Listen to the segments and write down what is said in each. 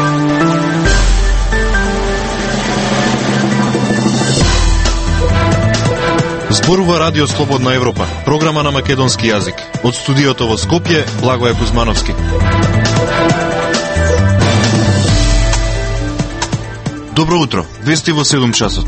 Зборува Радио Слободна Европа, програма на македонски јазик. Од студиото во Скопје, Благоје Кузмановски. Добро утро, вести во 7 часот.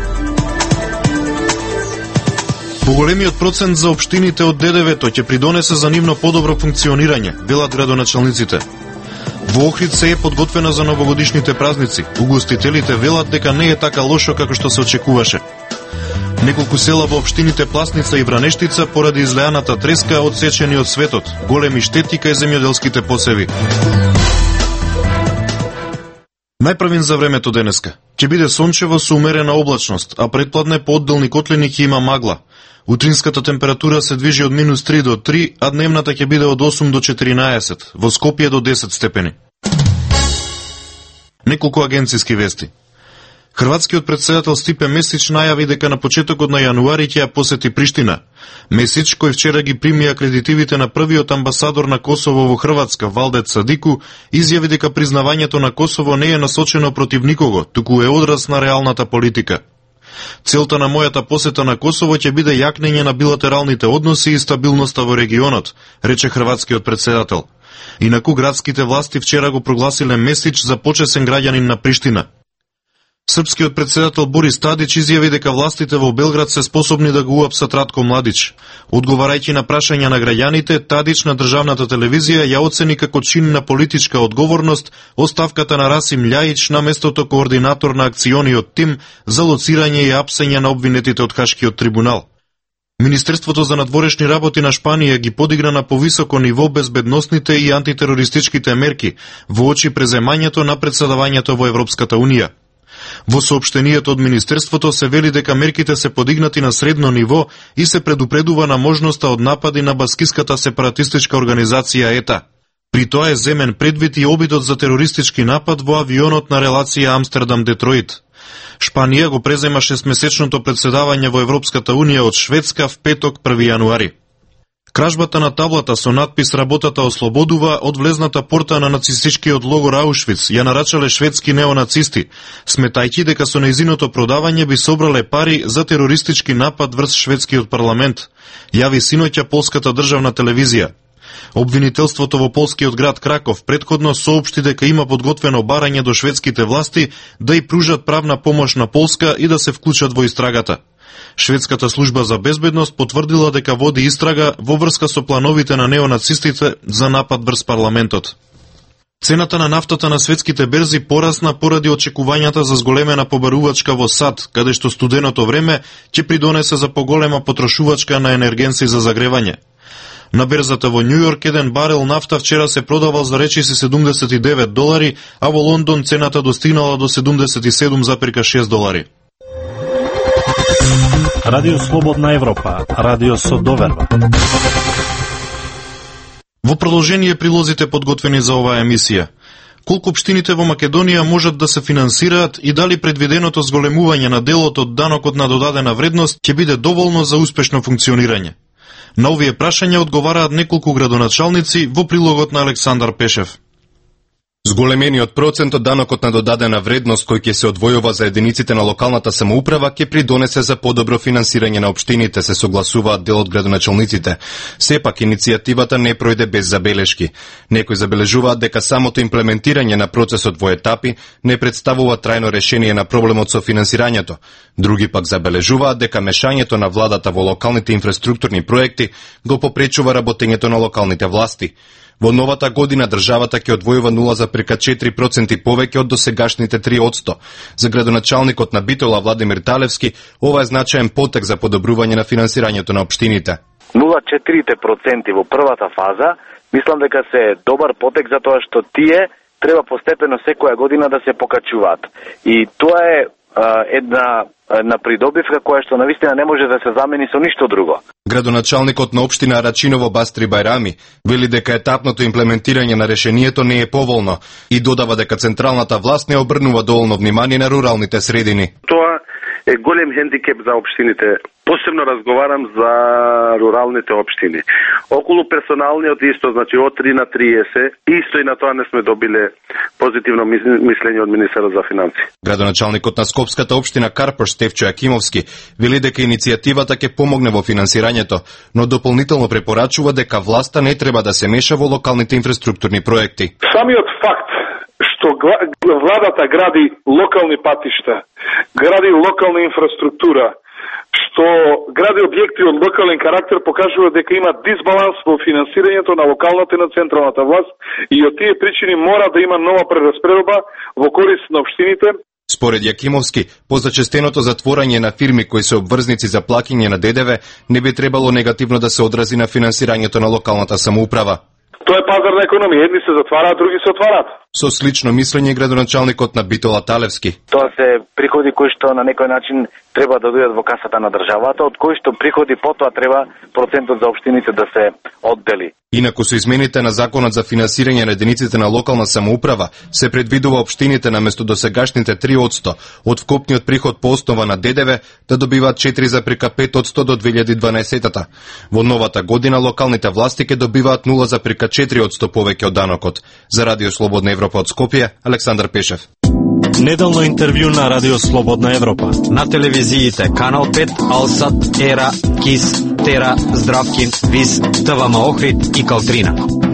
Поголемиот процент за општините од ДДВ-то ќе придонесе за нивно подобро функционирање, велат градоначалниците. Во Охрид се е подготвена за новогодишните празници. Угостителите велат дека не е така лошо како што се очекуваше. Неколку села во општините Пласница и Вранештица поради излеаната треска одсечени од светот, големи штети кај земјоделските посеви. Најправин за времето денеска. Ќе биде сончево со умерена облачност, а предпладне по одделни котлини ќе има магла. Утринската температура се движи од -3 до 3, а дневната ќе биде од 8 до 14, во Скопје до 10 степени. Неколку агенциски вести. Хрватскиот председател Стипе Месич најави дека на почетокот на јануари ќе ја посети Приштина. Месич, кој вчера ги прими акредитивите на првиот амбасадор на Косово во Хрватска, Валдет Садику, изјави дека признавањето на Косово не е насочено против никого, туку е одраз на реалната политика. Целта на мојата посета на Косово ќе биде јакнење на билатералните односи и стабилноста во регионот, рече хрватскиот председател. Инаку градските власти вчера го прогласиле Месич за почесен граѓанин на Приштина. Српскиот председател Борис Тадич изјави дека властите во Белград се способни да го уапсат Ратко Младич. Одговарајќи на прашања на граѓаните, Тадич на државната телевизија ја оцени како чин на политичка одговорност оставката на Расим Љајич на местото координатор на акциониот тим за лоцирање и апсење на обвинетите од Хашкиот трибунал. Министерството за надворешни работи на Шпанија ги подигна на повисоко ниво безбедносните и антитерористичките мерки во очи преземањето на претседавањето во Европската Унија. Во соопштението од Министерството се вели дека мерките се подигнати на средно ниво и се предупредува на можноста од напади на баскиската сепаратистичка организација ЕТА. При тоа е земен предвид и обидот за терористички напад во авионот на релација Амстердам-Детройт. Шпанија го презема 6-месечното председавање во Европската Унија од Шведска в петок 1 јануари. Кражбата на таблата со надпис "Работата ослободува" од влезната порта на нацистичкиот логор Аушвиц ја нарачале шведски неонацисти, сметајќи дека со нејзиното продавање би собрале пари за терористички напад врз шведскиот парламент, јави синоќа полската државна телевизија. Обвинителството во полскиот град Краков претходно соопшти дека има подготвено барање до шведските власти да и пружат правна помош на Полска и да се вклучат во истрагата. Шведската служба за безбедност потврдила дека води истрага во врска со плановите на неонацистите за напад врз парламентот. Цената на нафтата на светските берзи порасна поради очекувањата за зголемена побарувачка во САД, каде што студеното време ќе придонесе за поголема потрошувачка на енергенси за загревање. На берзата во Њујорк еден барел нафта вчера се продавал за речиси $79, а во Лондон цената достигнала до $77,6. Радио Слободна Европа, радио со доверба. Во продолжение прилозите подготвени за оваа емисија. Колку општините во Македонија можат да се финансираат и дали предвиденото зголемување на делот од данокот на додадена вредност ќе биде доволно за успешно функционирање? На овие прашања одговараат неколку градоначалници во прилогот на Александар Пешев. Зголемениот процент од данокот на додадена вредност кој ќе се одвојува за единиците на локалната самоуправа ќе придонесе за подобро финансирање на општините, се согласуваат дел од градоначалниците. Сепак иницијативата не пројде без забелешки. Некои забележуваат дека самото имплементирање на процесот во етапи не представува трајно решение на проблемот со финансирањето. Други пак забележуваат дека мешањето на владата во локалните инфраструктурни проекти го попречува работењето на локалните власти. Во новата година државата ќе одвојува 0,4% повеќе од досегашните 3%. За градоначалникот на Битола Владимир Талевски, ова е значаен потек за подобрување на финансирањето на општините. 0,4% во првата фаза, мислам дека се добар потек за тоа што тие треба постепено секоја година да се покачуваат. И тоа е една придобивка која што навистина не може да се замени со ништо друго. Градоначалникот на општина Рачиново Бастри Бајрами вели дека етапното имплементирање на решението не е поволно и додава дека централната власт не обрнува доволно внимание на руралните средини. Тоа е голем хендикеп за општините. Посебно разговарам за руралните општини. Околу персоналниот исто, значи од 3 на 30, исто и на тоа не сме добиле позитивно мислење од министерот за финансии. Градоначалникот на Скопската општина Карпош Стефчо Јакимовски вели дека иницијативата ќе помогне во финансирањето, но дополнително препорачува дека власта не треба да се меша во локалните инфраструктурни проекти. Самиот факт што владата гради локални патишта, гради локална инфраструктура, што гради објекти од локален карактер покажува дека има дисбаланс во финансирањето на локалната и на централната власт и од тие причини мора да има нова прераспредоба во корист на општините. Според Јакимовски, позачестеното затворање на фирми кои се обврзници за плаќање на ДДВ не би требало негативно да се одрази на финансирањето на локалната самоуправа. Тоа е пазарна економија, едни се затвараат, други се отвараат. Со слично мислење градоначалникот на Битола Талевски. Тоа се приходи кои што на некој начин треба да дојдат во касата на државата, од кои што приходи потоа треба процентот за општините да се оддели. Инаку со измените на Законот за финансирање на единиците на локална самоуправа се предвидува општините наместо досегашните 3% од вкупниот приход по основа на ДДВ да добиваат 4,5% до 2012-та. Во новата година локалните власти ќе добиваат 0,4% повеќе од данокот. За Радио Слободна Европа од Скопје, Александар Пешев. Неделно интервју на Радио Слободна Европа. На телевизиите Канал 5, Алсат, Ера, Кис, Тера, Здравкин, Виз, ТВМ Охрид и Калтрина.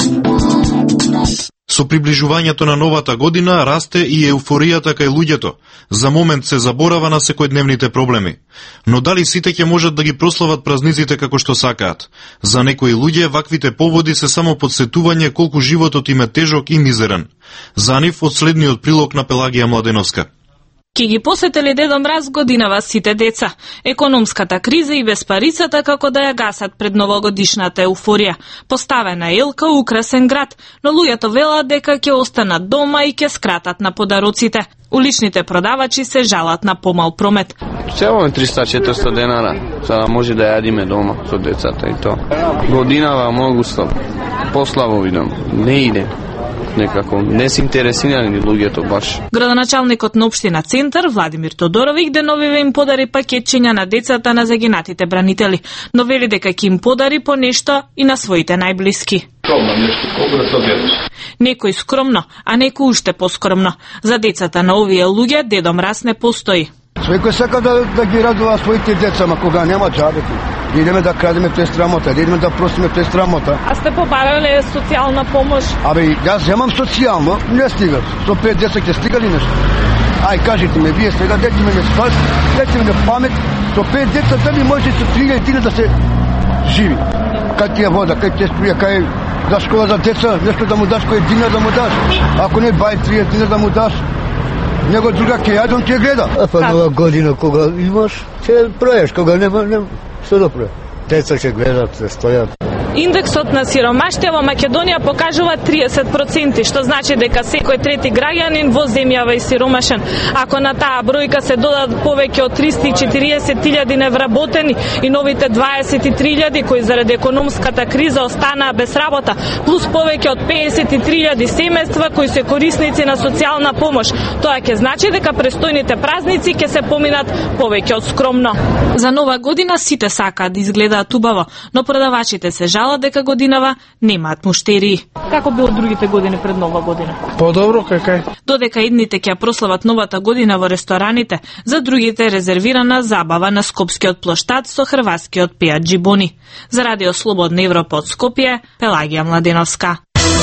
Со приближувањето на новата година расте и еуфоријата кај луѓето. За момент се заборава на секојдневните проблеми. Но дали сите ќе можат да ги прослават празниците како што сакаат? За некои луѓе ваквите поводи се само подсетување колку животот им е тежок и мизерен. За нив од следниот прилог на Пелагија Младеновска. Ки ги посетели Дедо Мраз годинава сите деца. Економската криза и безпарицата како да ја гасат пред новогодишната еуфорија. Поставена елка, украсен град, но луѓето велат дека ќе останат дома и ќе скратат на подароците. Уличните продавачи се жалат на помал промет. Цеваме 300-400 денара, за да може да јадиме дома со децата и тоа. Годинава многу слабо. Послабо видам, не иде. Некако не се интересирани луѓето баш. Градоначалникот на општина Центар Владимир Тодоровик деновиве им подари пакетчиња на децата на загинатите бранители, но вели дека ќе им подари по нешто и на своите најблиски. Скромно нешто, колку да се одјадеш? Некој скромно, а некој уште поскромно. За децата на овие луѓе Дедо Мраз не постои. Секој сака да ги радува своите деца, ма кога нема џабети. Идеме да крадеме през срамота, идеме да просиме през срамота. А сте побарале социјална помош? Абе, јас земам социјално, не стига. Со 5 деца ќе стига ли нешто? Ај, кажете ми, вие сега дете ме спас, дете ме памет, со 5 деца дали може со 3000 да се живи? Кај ти е вода, кај ти е струја, кај за школа за деца, нешто да му даш, кој динар да му даш. Ако не бај 30 динар да му даш, него друга ќе јадам, ќе гледа. А па нова година кога имаш, ќе проеш, кога нема, што да проеш? Деца ќе гледат, се стојат. Индексот на сиромаштија во Македонија покажува 30%, што значи дека секој трети граѓанин во земјава е сиромашен. Ако на таа бројка се додадат повеќе од 340.000 невработени и новите 23.000 кои заради економската криза останаа без работа, плюс повеќе од 53.000 семејства кои се корисници на социјална помош, тоа ќе значи дека престојните празници ќе се поминат повеќе од скромно. За нова година сите сакаат да изгледаат убаво, но продавачите се жалат дека годинава немаат муштерии. Како било другите години пред нова година? Подобро, кај. Додека едните ќе прослават новата година во рестораните, за другите резервирана забава на Скопскиот плоштад со хрватскиот пејач Джибони. За Радио Слободна Европа од Скопје, Пелагија Младеновска.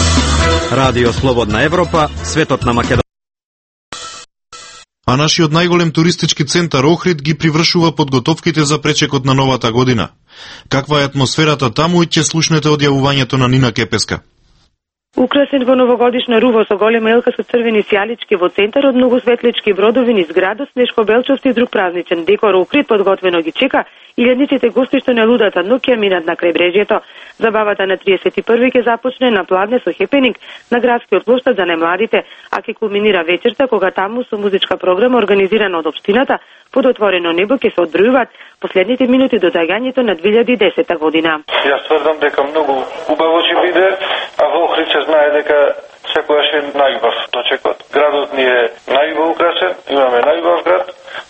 Радио Слободна Европа, светот на Македонија. А нашиот најголем туристички центар Охрид ги привршува подготовките за пречекот на новата година. Каква е атмосферата таму и ќе слушнете одјавувањето на Нина Кепеска. Украсен во новогодишна руво со голема елка со црвени сјалички во центарот, многу светлички бродови низ градот, снешко белчовци и друг празничен декор. Охрид подготвено ги чека илјадниците гости што не лудата, но ќе минат на крајбрежјето. Забавата на 31 ќе започне на Пладне со хепенинг на градскиот плоштад за најмладите, а ќе кулминира вечерта кога таму со музичка програма организирана од општината под отворено небо ќе се одбројуваат последните минути до доаѓањето на 2010 година. Јас тврдам дека многу убаво ќе биде, а во Охрид се знае дека секојаш е најубав дочекот. Градот ни е најубаво украсен, имаме најубав град, а исто така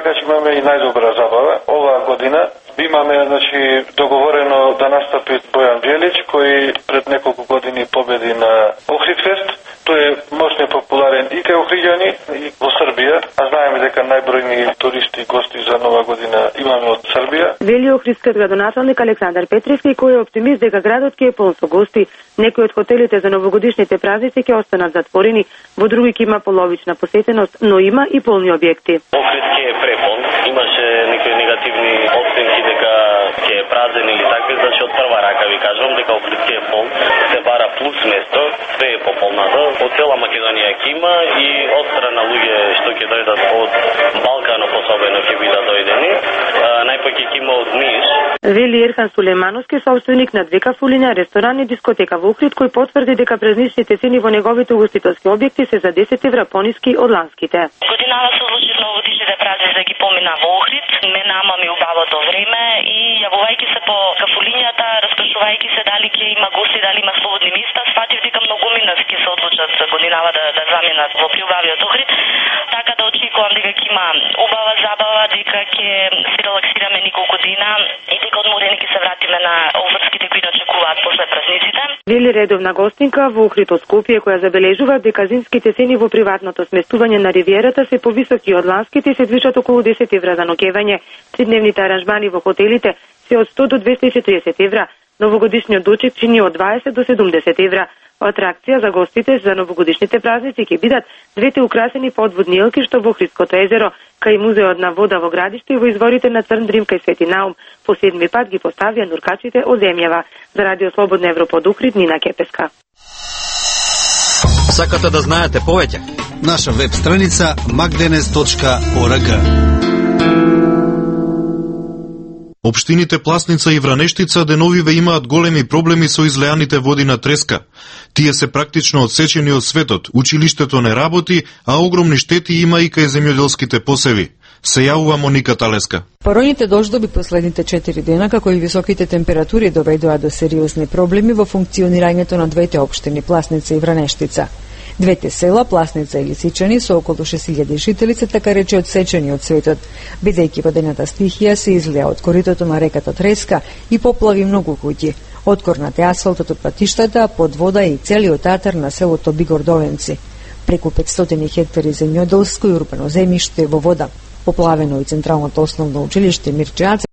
така че имаме и најдобра забава. Оваа година имаме договорено да настапи Бојан Бјелич, кој пред неколку години победи на Охридфест. Тој е мощно популарен и кај охриѓани и во Србија, а знаеме дека најбројни туристи и гости за Нова година имаме од Србија. Вели охридскиот градоначалник Александар Петревски, кој е оптимист дека градот ќе е полн со гости. Некои од хотелите за новогодишните празници ќе останат затворени, во други ќе има половична посетеност, но има и полни објекти. Охрид ќе е преполн, имаше некои негативни оценки дека ќе е празен или такви, значи од прва рака ви кажувам дека Охрид ќе е полн, се бара плюс место, све е пополнато, од цела Македонија ќе има и од страна луѓе што ќе дојдат од Балканот особено ќе бидат дојдени, најпаќе ќе има од Ниш. Вели Ерхан Сулеймановски, собственик на две кафулиња, ресторан и дискотека во Охрид, кој потврди дека празничните цени во неговите угостителски објекти се за 10 евра пониски од ланските. Годинава се одлучив новогодишните празници да ги помина во Охрид, менама ми убавото време и јавувајќи се по кафулињата, раскажувајќи се дали ќе има гости, дали има слободни места, сфатив дека многумина ќе се одлучат за годинава да заминат во приубавиот Охрид, така да очекувам дека ќе има убава забава, дека ќе се релаксираме неколку дена и дека одморени ќе се вратиме на охридските кои очекуваат после празниците. Вели редовна гостинка во Охрид од Скопје, која забележува дека зимските цени во приватното сместување на ривиерата се повисоки од ланските и се движат околу 10 евра за ноќевање. Тридневните аранжмани во хотелите се од 100 до 240 евра. Новогодишниот дочек чини од 20 до 70 евра. Атракција за гостите за новогодишните празници ќе бидат двете украсени подводни елки што во Охридското езеро, кај музеот на вода во градиште и во изворите на Црн Дрим кај Свети Наум. По 7-ми пат ги поставија нуркачите од земјава. За Радио Слободна Европа од Охрид, Нина Кепеска. Сакате да знаете повеќе? Наша веб страница magdenes.org. Општините Пласница и Вранештица деновиве имаат големи проблеми со излеаните води на треска. Тие се практично одсечени од светот, училиштето не работи, а огромни штети има и кај земјоделските посеви. Се јавува Моника Талеска. Поројните дождоби последните 4 дена, како и високите температури доведоа до сериозни проблеми во функционирањето на двете општини Пласница и Вранештица. Двете села, Пласница и Лисичани, со околу 6000 жители, се така рече одсечени од светот, бидејќи водената стихија се излеа од коритото на реката Треска и поплави многу куќи. Откорнате асфалтот од патиштата, под вода и целиот атар на селото Бигордоленци. Преку 500 хектари земјоделско и урбано земјиште во вода. Поплавено и Централното основно училиште Мирчеац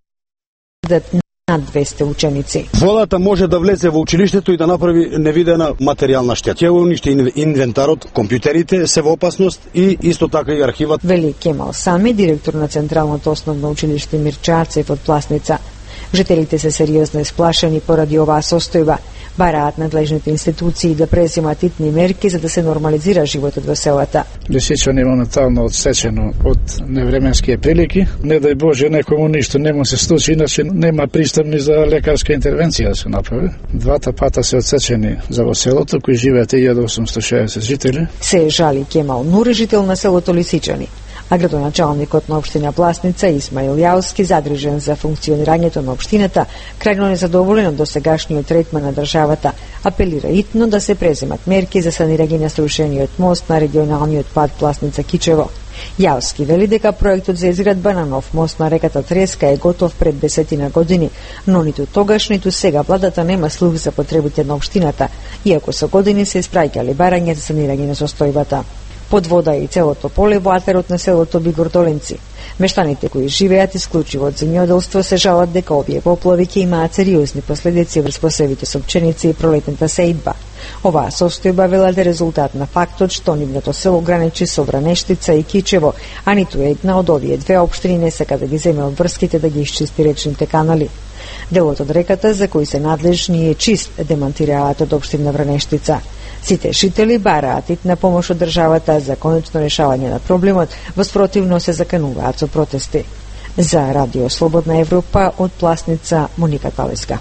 над 200 ученици. Водата може да влезе во училиштето и да направи невидена материјална штета. Ќе уништи инвентарот, компјутерите се во опасност и исто така и архивот. Вели Кемал Сами, директор на Централното основно училиште Мирчеацев од Пласница. Жителите се сериозно исплашени поради оваа состојба. Бараат надлежните институции да преземат итни мерки за да се нормализира животот во селата. Лисичани моментално одсечено од невременски прилики. Не дај Боже некому ништо не му се случи, иначе нема пристап ни за лекарска интервенција да се направи. Двата пата се одсечени за во селото, кои живеат 1860 жители. Се жали Кемал Нур, жител на селото Лисичани. А градоначалникот на општина Пласница Исмаил Јауски, задржен за функционирањето на општината, крајно незадоволен од досегашниот третман на државата, апелира итно да се преземат мерки за санирање на срушениот мост на регионалниот пат Пласница-Кичево. Јауски вели дека проектот за изградба на нов мост на реката Треска е готов пред 10 години, но ниту тогаш, ниту сега владата нема слух за потребите на општината, иако со години се испраќале барања за санирање на состојбата. Под вода и целото поле во атерот на селото Бигордоленци. Мештаните кои живеат исклучиво од земјоделство се жалат дека овие поплави ќе имаат сериозни последици врз посевите со пченица и пролетната сејдба. Оваа состојба велат е резултат на фактот што нивното село граничи со Вранештица и Кичево, а ниту една од овие две општини не сака да ги земе од врските да ги исчисти речните канали. Делот од реката за кој се надлежни е чист, демонтираат од општина Вранештица. Сите жители бараат итна помош од државата за конечно решавање на проблемот, воспротивно се закануваат со протести. За Радио Слободна Европа од Пласница Моника Талеска.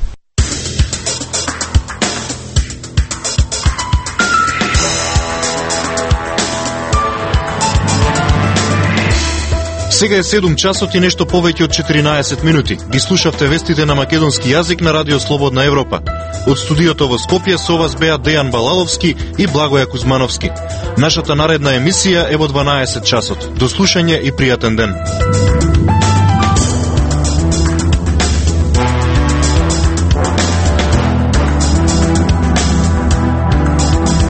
Сега е 7 часот и нешто повеќе од 14 минути. Ги слушавте вестите на македонски јазик на Радио Слободна Европа. Од студиото во Скопје со вас беа Дејан Балаловски и Благоја Кузмановски. Нашата наредна емисија е во 12 часот. До слушање и пријатен ден.